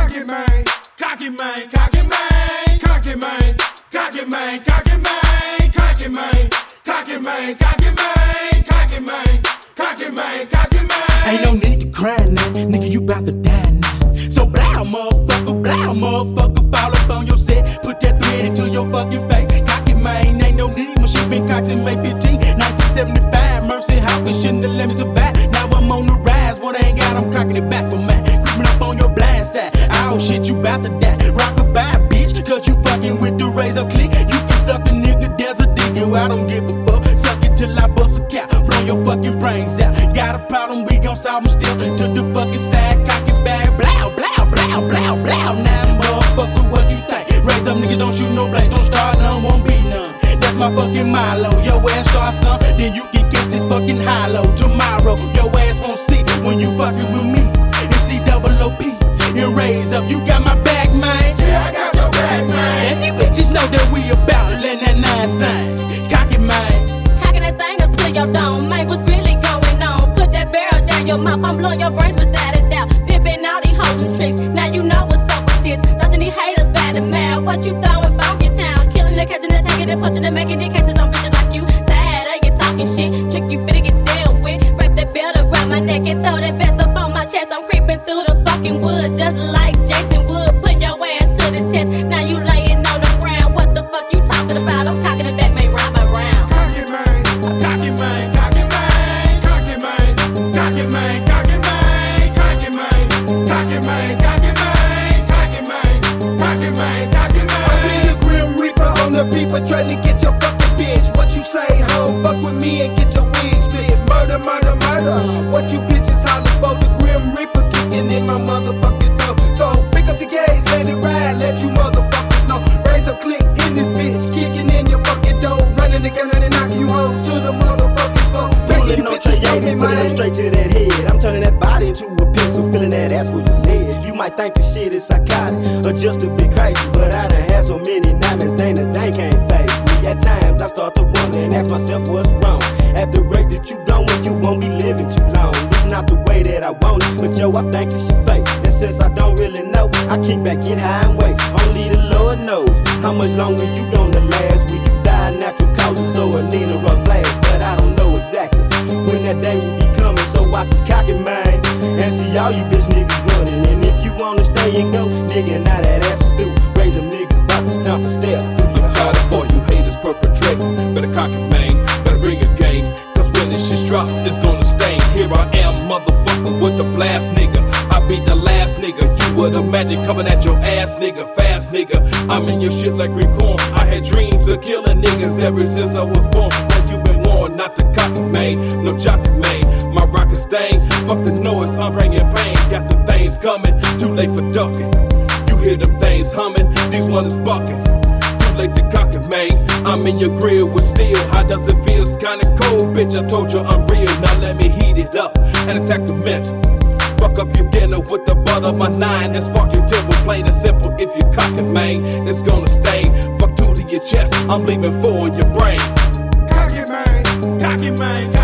Cocky man, cocky man, cocky man, cocky man, cocky man, cocky man, cocky man, cocky man, cocky man, cocky man, cocky man, cocky man. Ain't no need to grind now, nigga, you bout to die now. So blow, motherfucker, fall up on your set. Put that thread into your fucking face. Cocky man, ain't no need, my shit been cocked in May 15, 1975. Mercy Hawkins shouldn't have let me survive. Now I'm on the rise, what I ain't got, I'm cocking it back for mine. Creeping up on your blind side, oh shit, you bout to die. Rock-a-bye, bitch, cause you fucking with the razor click. You can suck a nigga, there's a dick, and I don't give a fuck. Suck it till I bust a cap, blow your fucking brains out. Got a problem, we gon' solve them still. To the fucking side, cocky bag, blow, blow, blow, blow, blow. Now, motherfucker, what you think? Raise up, niggas, don't shoot no blades, don't start none, won't be none. That's my fucking Milo. Your ass start some, then you can catch this fucking high-low. Tomorrow, your ass won't see when you fucking with me. MC-double-O-P, and raise up, you got my back, man. Yeah, I got your back, man. And these bitches know that we about letting that nine sign. Cocky, man. Cocking that thing up to your dome, man, what's really going on? Put that barrel down your mouth, I'm blowing your brains without a doubt. Pimping all these hoes and tricks, now you know what's up with this. Dodging these haters bad and mad, what you throwing about your town? Killing and catching and taking and punching and making these cases on bitches like you. Tired of you talking shit, trick you finna get dealt with. Wrap that belt around my neck and throw that vest up on my chest. I'm creeping through the fucking wood just like Jason Wood, putting your ass to the test. Now you laying on the ground, what the fuck you talking about? I'm cocking it back, man, rob around. Cocky man, cocky man, cocky man, cocky man, cocky man, cocky man, cocky man, cocky man, cocky man, cocky man, cocky man, cocky man. I be the Grim Reaper on the people trying to get your fucking bitch. What you say, ho? Fuck with me and get your wig split. Murder, murder, murder. What you bitches holler for? The Grim Reaper kicking in my motherfucking door. So pick up the gaze, let it ride, let you motherfuckers know. Raise a click in this bitch, kicking in your fucking door. Running the gun and knocking you hoes to the motherfucking floor. Pulling on Trey Yates, putting them straight to that head. I'm turning that body into a pistol, filling that ass with the lead. You might think the shit is psychotic or just a bit crazy, but I done had so many nightmares, dang the thing can't face me. At times I start to wonder and ask myself what's wrong. At the rate that you going, you won't be living too long. It's not the way that I want it, but yo, I think it's shit fake. And since I don't really know, I kick back, get high and wait. Only the Lord knows how much longer you gonna last. Will you die natural causes or a need a rough blast? But I don't know exactly when that day will be coming, so watch this cocky mind and see all you bitch niggas running. And if you wanna stay and go, nigga, now that ass is through. Raise them niggas about to stomp a step through your Tired of all you haters perpetrating. Better cock it, man. Better bring a game. Cause when this shit's drop, it's gonna stain. Here I am, motherfucker, with the blast, nigga. I be the last nigga. You would imagine coming at your ass, nigga. Fast, nigga. I'm in your shit like green corn. I had dreams of killing niggas ever since I was born. Now you been warned not to cock it, man. No jockey, man. My rocket stain. Fuck the noise, I'm bringing pain. Got the things coming. Too late for ducking. You hear them things humming. These one is bucking. Like the cocky, man. I'm in your grill with steel. How does it feel? It's kinda cold, bitch. I told you I'm real. Now let me heat it up and attack the mental. Fuck up your dinner with the butt of my 9 and spark your temple. Plain and simple. If you cock it, man, it's gonna stain. Fuck 2 to your chest. I'm leaving 4 in your brain. Cocky man, cocky man.